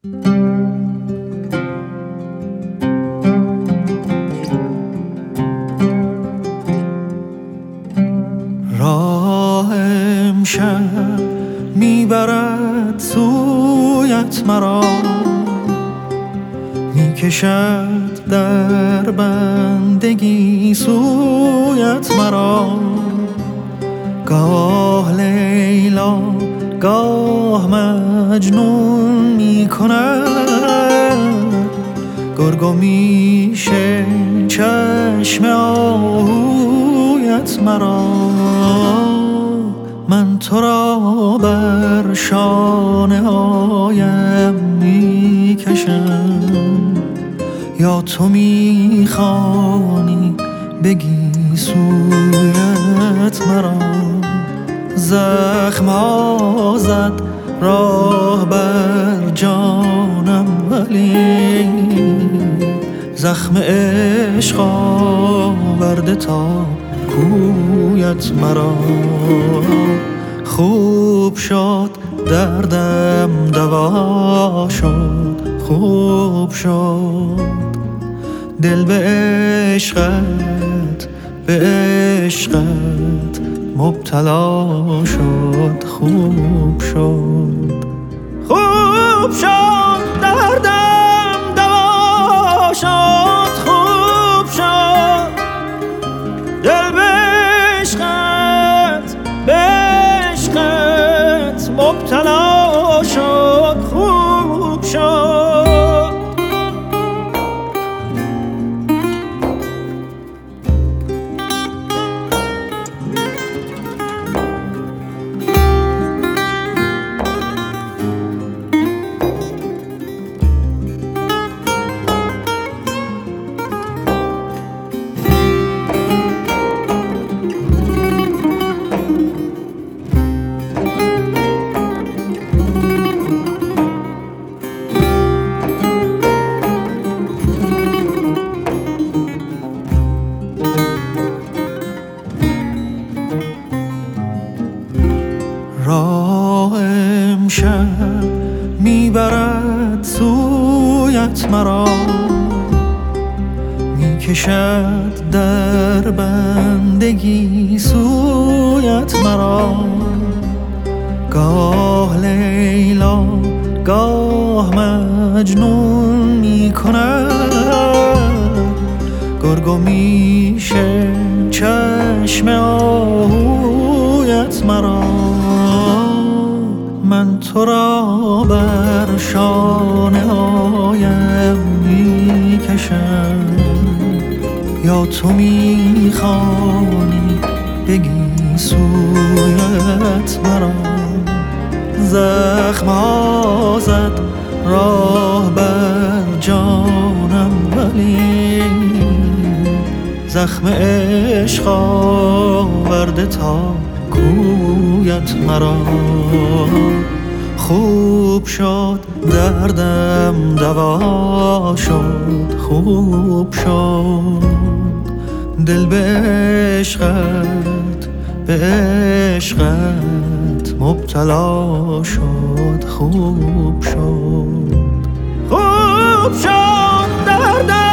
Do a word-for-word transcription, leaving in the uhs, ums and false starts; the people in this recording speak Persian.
راه امشب میبرد سویت مرا، میکشد در بندگی سویت مرا. گاه لیلا گاه مجنون میکند، گرگ و میشه چشم آهویت مرا. من تو را بر شانه هایم میکشم، یا تو میخوانی بگی سویت مرا. زخم ها زد راه بر جانم، ولی زخم عشق آورده تا کویت مرا. خوب شد دردم دوا شد، خوب شد دل به عشقت به عشقت مبتلا شد. خوب شد خوب شد دردم دوا شد، خوب شد دل به عشقت به عشقت مبتلا شد. خوب شد راه امشب میبرد سویت مرا، میکشد در بندگی سویت مرا. گاه لیلا گاه مجنون میکند، گرگ و میشه چشم آهویت مرا. من تو را بر شانه هایم میکشم، یا تو میخوانی بگی سویت مرا. زخم ها زد راه بر جانم، ولی زخم عشق آورده تا کویت مرا. خوب شد دردم دوا شد، خوب شد دل به عشقت به عشقت مبتلا شد. خوب شد خوب شد دردم